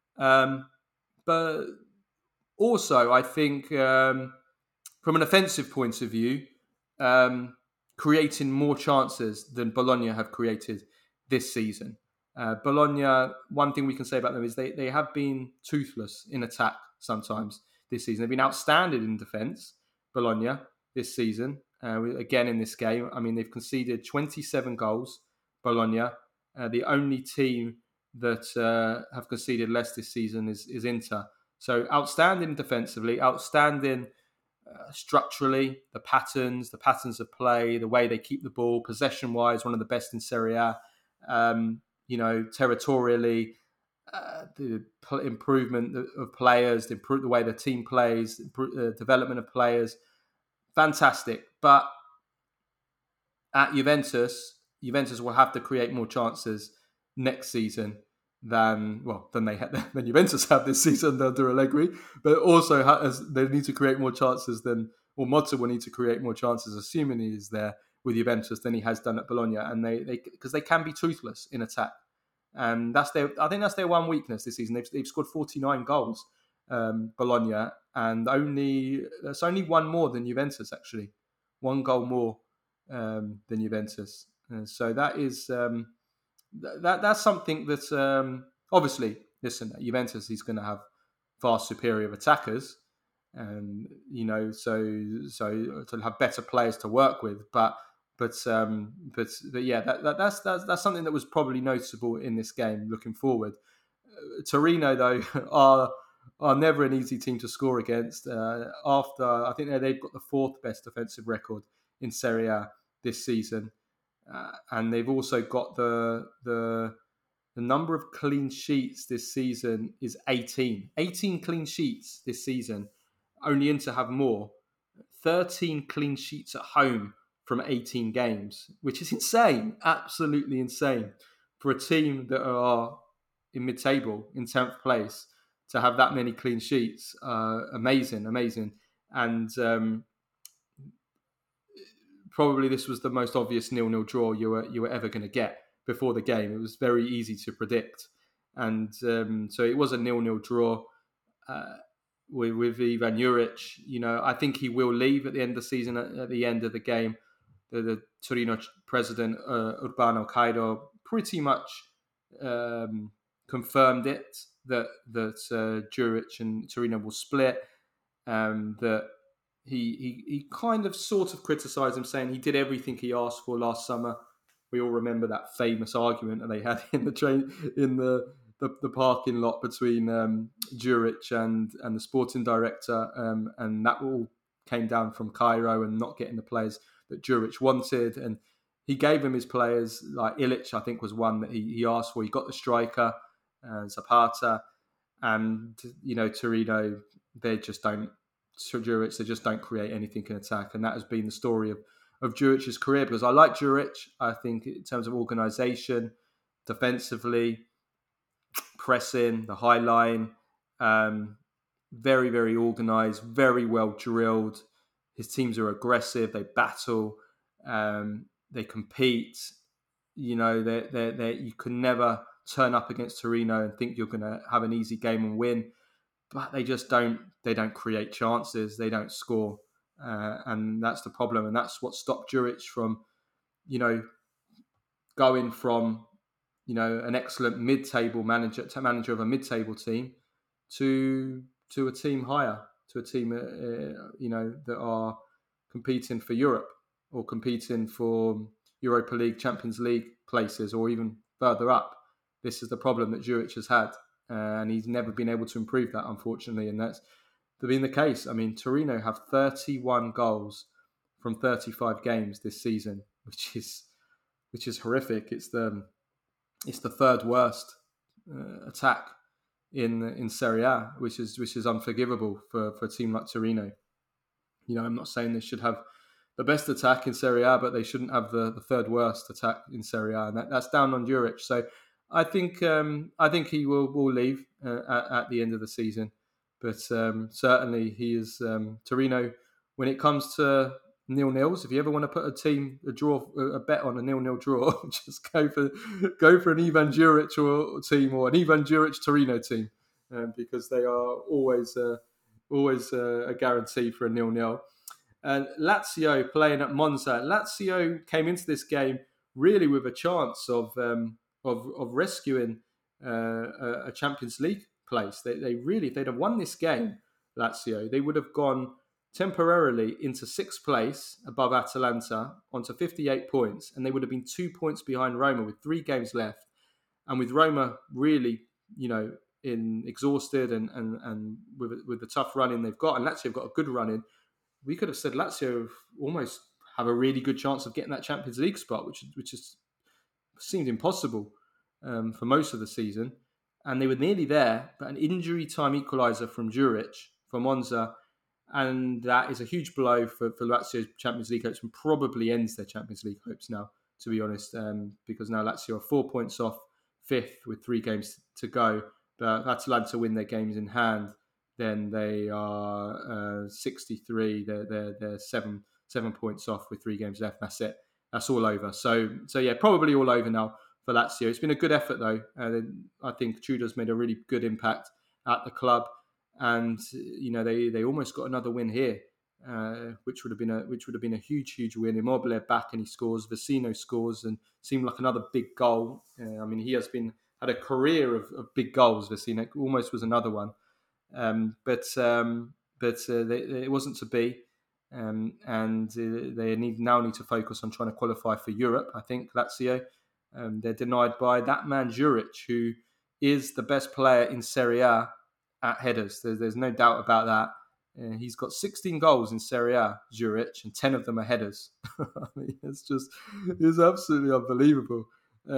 But also, I think from an offensive point of view, creating more chances than Bologna have created this season. Bologna, one thing we can say about them is they have been toothless in attack sometimes this season. They've been outstanding in defence, Bologna, this season. Again, in this game, I mean, they've conceded 27 goals, Bologna. The only team that have conceded less this season is Inter. So outstanding defensively, outstanding structurally, the patterns of play, the way they keep the ball, possession-wise, one of the best in Serie A. Territorially, the improvement of players, the way the team plays, development of players, fantastic. But at Juventus will have to create more chances next season than Juventus have this season under Allegri, but also they need to create more chances Motta will need to create more chances, assuming he is there with Juventus, than he has done at Bologna, and because they can be toothless in attack, and I think that's their one weakness this season. They've scored 49 goals, Bologna, and that's only one more than Juventus, actually, 1 goal more than Juventus. So that is that's something that obviously, listen, at Juventus he's going to have far superior attackers, and so to have better players to work with, but yeah, that's something that was probably noticeable in this game. Looking forward, Torino though are never an easy team to score against. After I think they've got the 4th best defensive record in Serie A this season, and they've also got the number of clean sheets this season is 18 clean sheets this season. Only Inter have more, 13 clean sheets at home from 18 games, which is insane, absolutely insane for a team that are in mid-table, in 10th place, to have that many clean sheets. Amazing. And probably this was the most obvious 0-0 draw you were ever going to get before the game. It was very easy to predict. And so it was a 0-0 draw with Ivan Juric. I think he will leave at the end of the season, at the end of the game. The Torino president, Urbano Cairo, pretty much confirmed it, that Juric and Torino will split. That he kind of sort of criticised him, saying he did everything he asked for last summer. We all remember that famous argument that they had in the parking lot between Juric and the sporting director, and that all came down from Cairo and not getting the players that Juric wanted. And he gave him his players, like Ilic, I think was one that he asked for. He got the striker, Zapata, and Torino, they just don't. Juric, they just don't create anything in attack, and that has been the story of Juric's career. Because I like Juric, I think in terms of organisation, defensively, pressing, the high line, very, very organised, very well drilled. His teams are aggressive. They battle. They compete. You can never turn up against Torino and think you're going to have an easy game and win. But they just don't. They don't create chances. They don't score, and that's the problem. And that's what stopped Juric from, going from an excellent mid-table manager of a mid-table team to a team higher, to a team that are competing for Europe or competing for Europa League, Champions League places, or even further up. This is the problem that Juric has had, and he's never been able to improve that, unfortunately, and that's been the case. I mean, Torino have 31 goals from 35 games this season, which is horrific. It's the third worst attack in Serie A, which is unforgivable for a team like Torino. I'm not saying they should have the best attack in Serie A, but they shouldn't have the third worst attack in Serie A, and that's down on Juric. So I think he will leave at the end of the season, but certainly he is Torino. When it comes to 0-0s, if you ever want to put a bet on a 0-0 draw, just go for an Ivan Juric team or an Ivan Juric Torino team, because they are always a guarantee for a 0-0. Lazio playing at Monza. Lazio came into this game really with a chance of rescuing a Champions League place. They really, if they'd have won this game, Lazio, they would have gone temporarily into sixth place above Atalanta onto 58 points, and they would have been 2 points behind Roma with 3 games left. And with Roma really, exhausted and with the tough running they've got, and Lazio have got a good running, we could have said Lazio almost have a really good chance of getting that Champions League spot, which has seemed impossible for most of the season. And they were nearly there, but an injury time equaliser from Juric for Monza, and that is a huge blow for Lazio's Champions League hopes, and probably ends their Champions League hopes now, to be honest, because now Lazio are 4 points off fifth with 3 games to go. But Atalanta win their games in hand, then they are 63. They're 7 points off with 3 games left. That's it. That's all over. So yeah, probably all over now for Lazio. It's been a good effort though. I think Tudor's made a really good impact at the club, and they almost got another win here, which would have been a huge win. Immobile back and he scores. Vecino scores and seemed like another big goal. He has had a career of big goals. Vecino almost was another one. But it wasn't to be, and they now need to focus on trying to qualify for Europe. I think Lazio, they're denied by that man Juric, who is the best player in Serie A at headers. There's no doubt about that. He's got 16 goals in Serie A, Juric, and 10 of them are headers. It's absolutely unbelievable.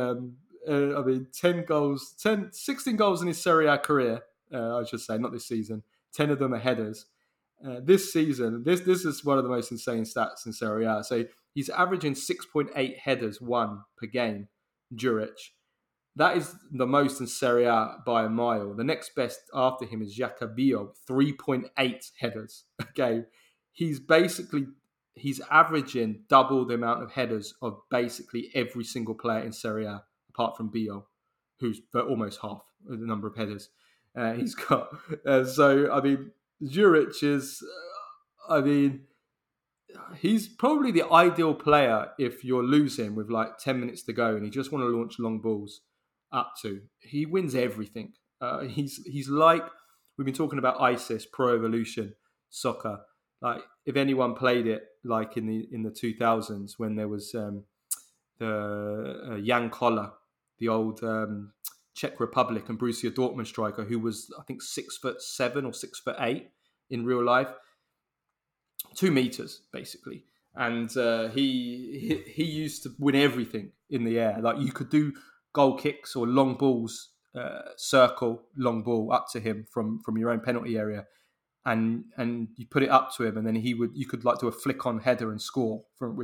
16 goals in his Serie A career. I should say, not this season. 10 of them are headers. This season, this is one of the most insane stats in Serie A. So he's averaging 6.8 headers won per game, Juric. That is the most in Serie A by a mile. The next best after him is Jacobio, 3.8 headers a game. He's averaging double the amount of headers of basically every single player in Serie A, apart from Bio, who's almost half the number of headers he's got. Juric is, he's probably the ideal player if you're losing with like 10 minutes to go and you just want to launch long balls up to. He wins everything. He's like, we've been talking about ISIS, Pro Evolution Soccer. Like, if anyone played it like in the 2000s when there was the Jan Koller, the old Czech Republic and Borussia Dortmund striker, who was, I think, 6'7" or 6'8" in real life, 2 meters basically, and he used to win everything in the air. Like, you could do goal kicks or long balls, circle long ball up to him from your own penalty area, and you put it up to him, and then you could like do a flick on header and score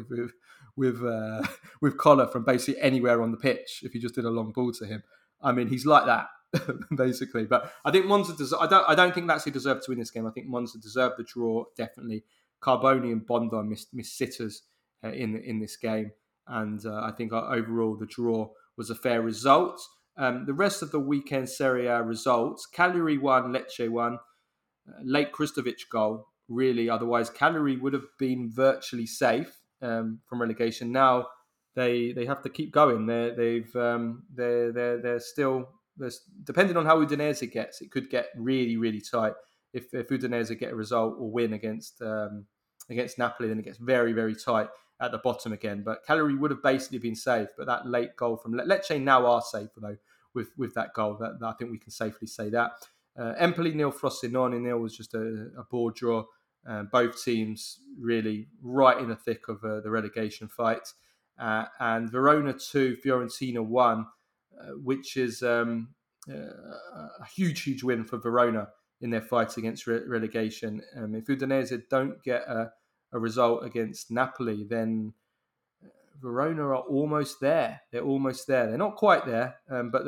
with Koller from basically anywhere on the pitch if you just did a long ball to him. He's like that, basically. But I think Monza I don't think Lazio deserved to win this game. I think Monza deserved the draw, definitely. Carboni and Bondi missed sitters in this game. And I think overall the draw was a fair result. The rest of the weekend Serie A results: Cagliari won, Lecce won. Late Kristovic goal, really. Otherwise, Cagliari would have been virtually safe from relegation. Now, they have to keep going. They're still depending on how Udinese gets, it could get really really tight. If Udinese get a result or win against Napoli, then it gets very very tight at the bottom again. But Cagliari would have basically been safe, but that late goal from Lecce now are safe though with that goal. That I think we can safely say that. Empoli 0, Frosinone 0 was just a board draw. Both teams really right in the thick of the relegation fight. And Verona 2, Fiorentina 1, which is a huge win for Verona in their fight against relegation. If Udinese don't get a result against Napoli, then Verona are almost there. They're almost there. They're not quite there, but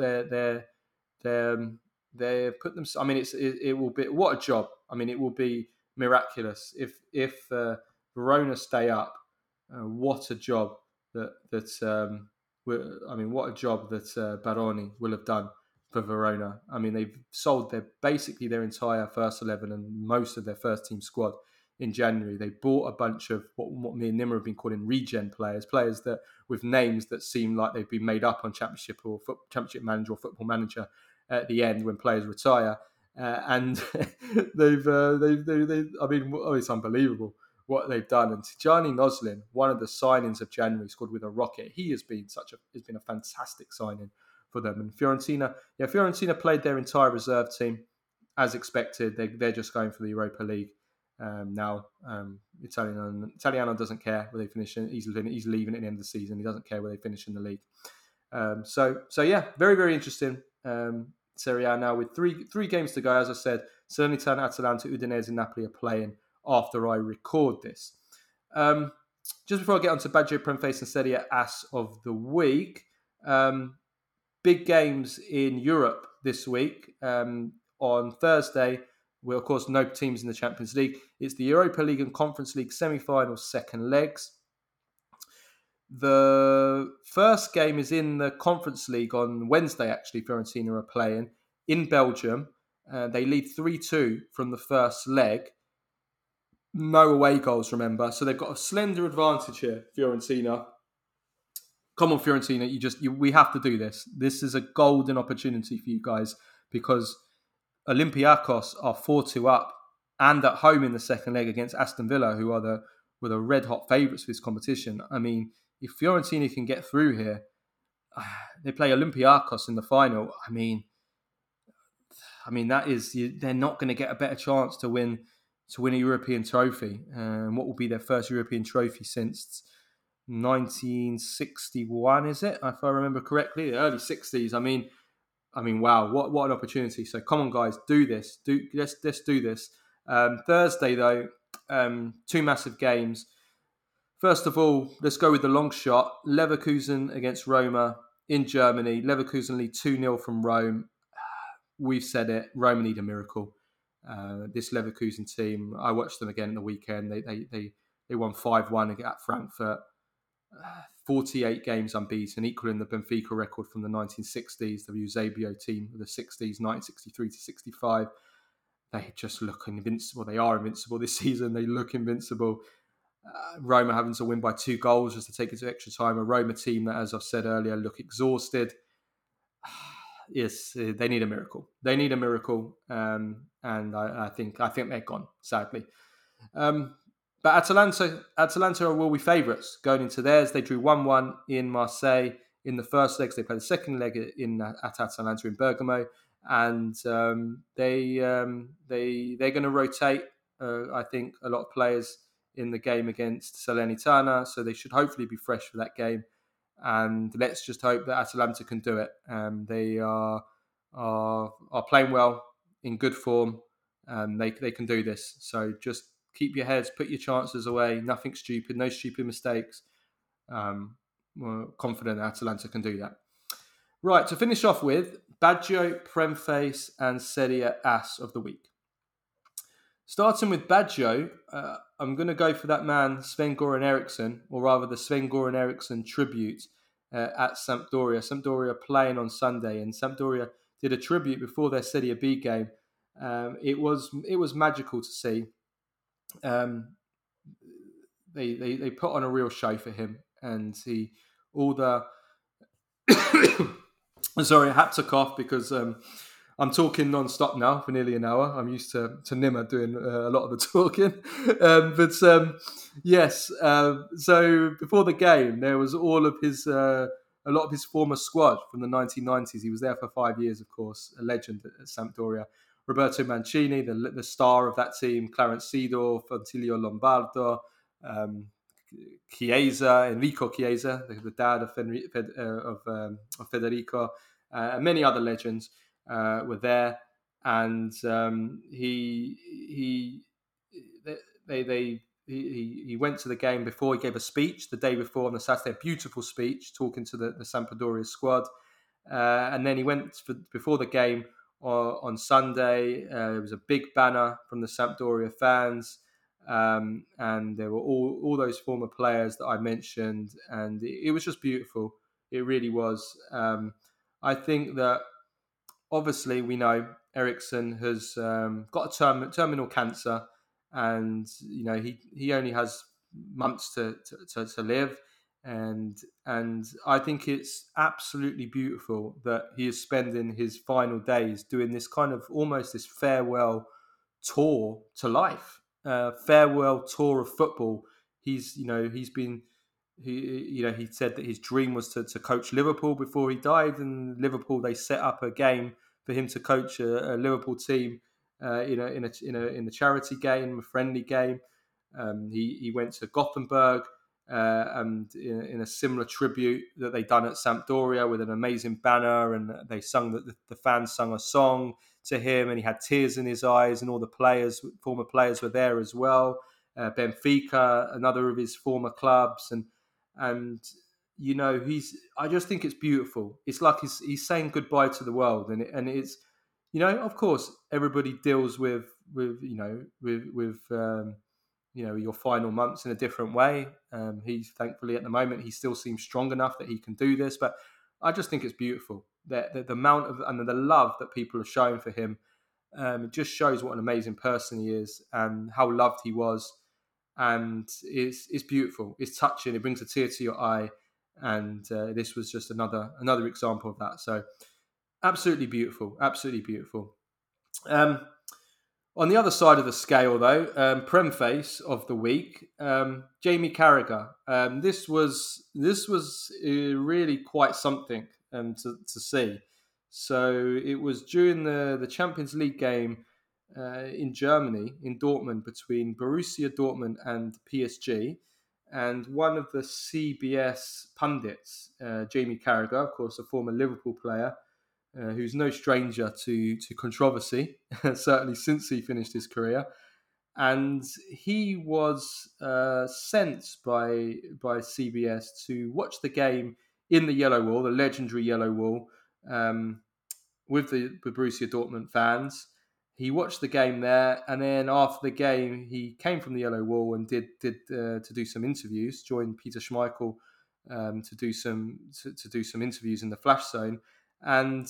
they put them. I mean, it will be what a job. I mean, it will be miraculous if Verona stay up. What a job what a job that Baroni will have done for Verona. I mean, they've sold basically their entire first 11 and most of their first team squad in January. They bought a bunch of what me and Nimmer have been calling regen players that with names that seem like they've been made up on Championship or Championship Manager or Football Manager at the end when players retire. And it's unbelievable what they've done. And Tijani Noslin, one of the signings of January, scored with a rocket. He has been a fantastic signing for them. And Fiorentina played their entire reserve team as expected. They're just going for the Europa League now. Italiano doesn't care where they finish. He's leaving at the end of the season. He doesn't care where they finish in the league. So very very interesting. Serie A now with three games to go. As I said, Salernitana, Atalanta, Udinese, and Napoli are playing after I record this. Just before I get on to Baggio, Premface and Serie A Ass of the Week, big games in Europe this week. On Thursday, of course, no teams in the Champions League. It's the Europa League and Conference League semi-finals, second legs. The first game is in the Conference League on Wednesday, actually. Fiorentina are playing in Belgium. They lead 3-2 from the first leg. No away goals, remember. So they've got a slender advantage here, Fiorentina. Come on, Fiorentina. We have to do this. This is a golden opportunity for you guys because Olympiacos are 4-2 up and at home in the second leg against Aston Villa, who are the red-hot favourites for this competition. I mean, if Fiorentina can get through here, they play Olympiacos in the final. I mean, they're not going to get a better chance to win a European trophy. What will be their first European trophy since 1961? Is it? If I remember correctly, the early 60s. I mean, wow! What an opportunity! So come on, guys, do this. Let's do this. Thursday though, two massive games. First of all, let's go with the long shot. Leverkusen against Roma in Germany. Leverkusen lead 2-0 from Rome. We've said it. Roma need a miracle. This Leverkusen team, I watched them again at the weekend. They won 5-1 at Frankfurt. 48 games unbeaten, equaling the Benfica record from the 1960s, the Eusebio team of the 60s, 1963 to 65. They just look invincible. They are invincible this season. They look invincible. Roma having to win by 2 goals just to take it to extra time. A Roma team that, as I've said earlier, look exhausted. Yes, they need a miracle. They need a miracle, and I think they're gone, sadly. But Atalanta will be favourites going into theirs. They drew 1-1 in Marseille in the first legs. They played the second leg at Atalanta in Bergamo, and they're going to rotate. I think a lot of players in the game against Salernitana, so they should hopefully be fresh for that game. And let's just hope that Atalanta can do it. They are playing well, in good form. They can do this. So just keep your heads, put your chances away. Nothing stupid, no stupid mistakes. We're confident that Atalanta can do that. Right, to finish off with, Baggio, Premface, and Serie A Ass of the Week. Starting with Baggio, I'm going to go for that man, Sven-Goran Eriksson, or rather the Sven-Goran Eriksson tribute at Sampdoria. Sampdoria playing on Sunday, and Sampdoria did a tribute before their Serie B game. It was magical to see. They put on a real show for him, and he all the sorry, I had to cough because I'm talking non-stop now for nearly an hour. I'm used to Nima doing a lot of the talking. Yes, so before the game, there was all of his, a lot of his former squad from the 1990s. He was there for 5 years, of course, a legend at Sampdoria. Roberto Mancini, the star of that team, Clarence Seedorf, Attilio Lombardo, um, Chiesa, Enrico Chiesa, the dad of, of Federico, and many other legends were there, and he went to the game before. He gave a speech the day before on the Saturday, a beautiful speech talking to the Sampdoria squad, and then he went before the game on Sunday. There was a big banner from the Sampdoria fans. And there were all those former players that I mentioned, and it was just beautiful. It really was. I think that obviously we know Ericsson has got a terminal cancer, and he only has months to live, and I think it's absolutely beautiful that he is spending his final days doing this kind of almost this farewell tour to life, farewell tour of football. He's been he said that his dream was to coach Liverpool before he died, and Liverpool, they set up a game for him to coach a Liverpool team in a charity game, a friendly game. He went to Gothenburg, and in a similar tribute that they done at Sampdoria with an amazing banner, and they sung the fans sung a song to him, and he had tears in his eyes, and all the former players were there as well. Benfica, another of his former clubs, and I just think it's beautiful. It's like he's saying goodbye to the world, and it's of course everybody deals with your final months in a different way. He's thankfully at the moment he still seems strong enough that he can do this, but I just think it's beautiful that the amount of and the love that people have shown for him. It just shows what an amazing person he is and how loved he was, and it's beautiful. It's touching. It brings a tear to your eye, and this was just another example of that. So absolutely beautiful, absolutely beautiful. On the other side of the scale, though, Prem Face of the week, Jamie Carragher. This was really quite something to see. So it was during the Champions League game in Germany, in Dortmund, between Borussia Dortmund and PSG. And one of the CBS pundits, Jamie Carragher, of course, a former Liverpool player, who's no stranger to controversy, certainly since he finished his career. And he was sent by CBS to watch the game in the Yellow Wall, the legendary Yellow Wall, with the Borussia Dortmund fans. He watched the game there, and then after the game, he came from the Yellow Wall and did to do some interviews. Joined Peter Schmeichel to do some interviews in the Flash Zone, and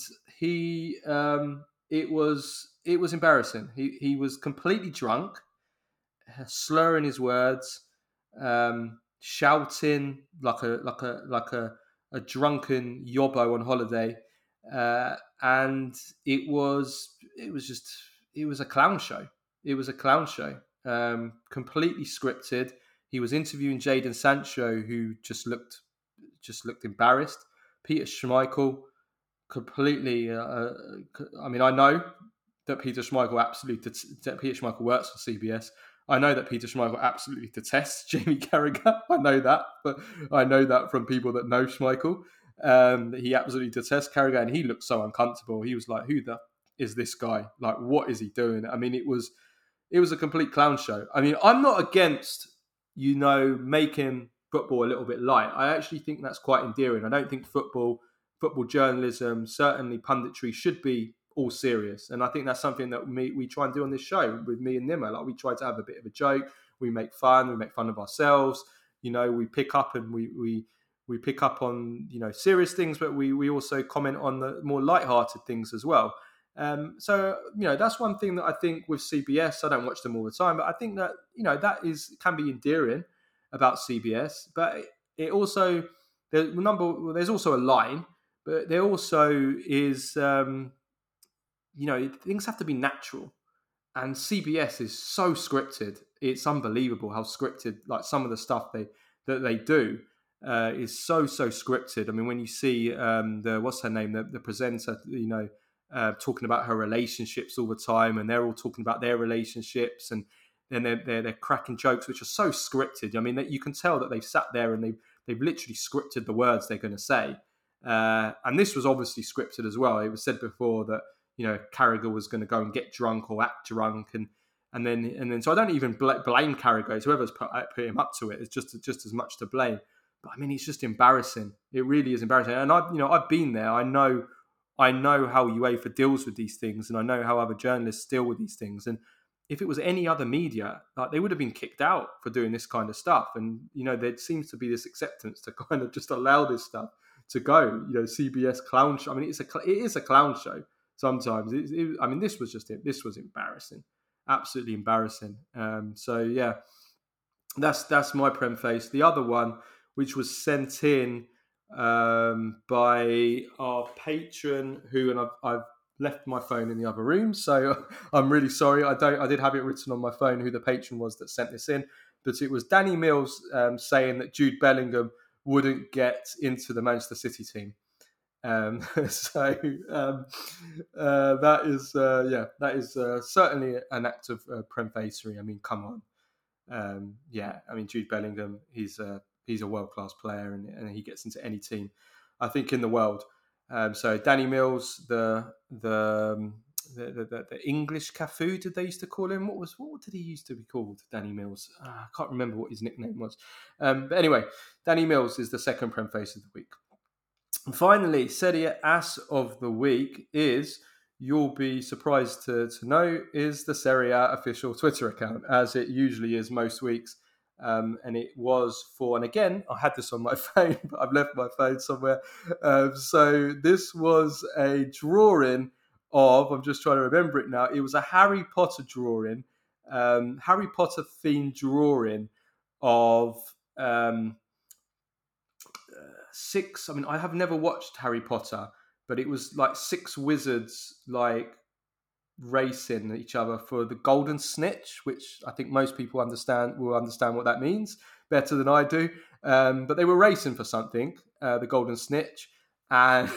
it was embarrassing. He was completely drunk, slurring his words, shouting like a drunken yobbo on holiday, and it was a clown show. It was a clown show, completely scripted. He was interviewing Jadon Sancho, who just looked embarrassed. Peter Schmeichel completely. I mean, I know that Peter Schmeichel works for CBS. I know that Peter Schmeichel absolutely detests Jamie Carragher. I know that, but I know that from people that know Schmeichel. He absolutely detests Carragher, and he looked so uncomfortable. He was like, "Who the is this guy? Like, what is he doing?" I mean, it was a complete clown show. I mean, I'm not against making football a little bit light. I actually think that's quite endearing. I don't think football journalism, certainly punditry, should be all serious. And I think that's something that we try and do on this show with me and Nima. Like, we try to have a bit of a joke. We make fun of ourselves. We pick up and we pick up on serious things, but we also comment on the more lighthearted things as well. So that's one thing that I think with CBS. I don't watch them all the time, but I think that can be endearing about CBS. But it also there's also a line, but there also is, things have to be natural. And CBS is so scripted. It's unbelievable how scripted, like some of the stuff that they do is so scripted. I mean, when you see what's her name, the presenter, talking about her relationships all the time, and they're all talking about their relationships, and then they're cracking jokes which are so scripted. I mean, that you can tell that they've sat there and they've literally scripted the words they're going to say. And this was obviously scripted as well. It was said before that Carragher was going to go and get drunk or act drunk, and then so I don't even blame Carragher. It's whoever's put him up to it. It's just as much to blame. But I mean, it's just embarrassing. It really is embarrassing. And I've been there. I know how UEFA deals with these things, and I know how other journalists deal with these things. And if it was any other media, like, they would have been kicked out for doing this kind of stuff. And there seems to be this acceptance to kind of just allow this stuff to go. CBS clown show. I mean, it is a clown show. Sometimes, this was just it. This was embarrassing, absolutely embarrassing. So yeah, that's my Prem face. The other one, which was sent in by our patron, and I've left my phone in the other room, so I'm really sorry. I did have it written on my phone who the patron was that sent this in, but it was Danny Mills saying that Jude Bellingham wouldn't get into the Manchester City team. That is certainly an act of prem-facery. I mean, come on. Jude Bellingham, he's a world-class player, and he gets into any team, I think, in the world. So Danny Mills, the English Cafu, did they used to call him? What did he used to be called? Danny Mills. I can't remember what his nickname was. But anyway, Danny Mills is the second Prem face of the week. And finally, Serie Ass of the week is, you'll be surprised to know, is the Serie A official Twitter account, as it usually is most weeks. And it was and again, I had this on my phone, but I've left my phone somewhere. So this was a drawing of, I'm just trying to remember it now, it was a Harry Potter drawing, Harry Potter themed drawing of... six. I mean, I have never watched Harry Potter, but it was like six wizards like racing each other for the Golden Snitch, which I think most people will understand what that means better than I do. But they were racing for something, the Golden Snitch, and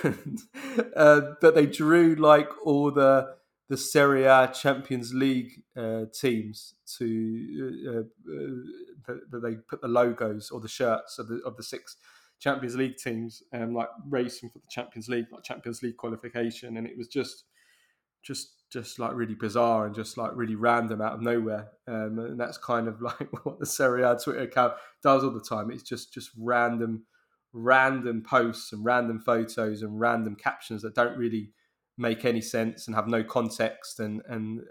but they drew like all the Serie A Champions League teams to that they put the logos or the shirts of the six Champions League teams, like racing for the Champions League, like Champions League qualification, and it was just like really bizarre and just like really random out of nowhere. And that's kind of like what the Serie A Twitter account does all the time. It's just random posts and random photos and random captions that don't really make any sense and have no context, and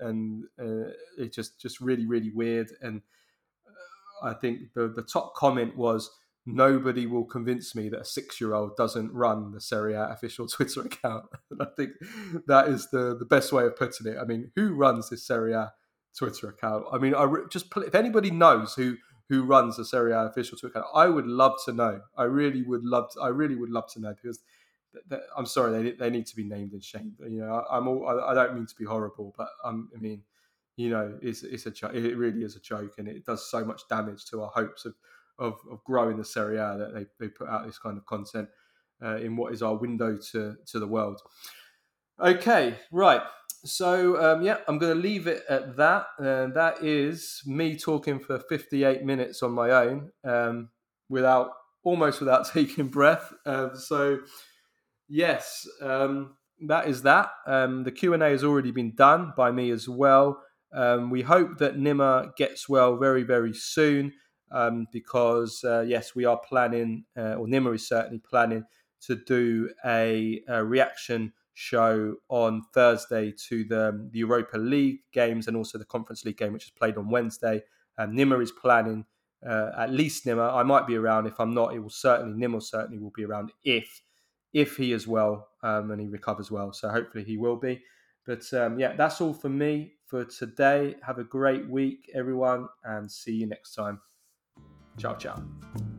it's just really weird. And I think the top comment was, nobody will convince me that a 6-year-old doesn't run the Serie A official Twitter account. And I think that is the best way of putting it. I mean, who runs this Serie A Twitter account? I mean, if anybody knows who runs the Serie A official Twitter account, I would love to know. I really would love to know, because I'm sorry, they need to be named and shamed. I don't mean to be horrible, but I mean, it's it really is a joke, and it does so much damage to our hopes of growing the Serie A that they put out this kind of content in what is our window to the world. Okay, right. So, I'm going to leave it at that. That is me talking for 58 minutes on my own, almost without taking breath. So, yes, that is that. The Q&A has already been done by me as well. We hope that Nima gets well very, very soon. Because yes, we are planning, or Nima is certainly planning, to do a reaction show on Thursday to the Europa League games and also the Conference League game, which is played on Wednesday. Nima is planning, at least Nima. I might be around. If I'm not, Nima certainly will be around if he is well and he recovers well. So hopefully he will be. But that's all for me for today. Have a great week, everyone, and see you next time. Ciao, ciao.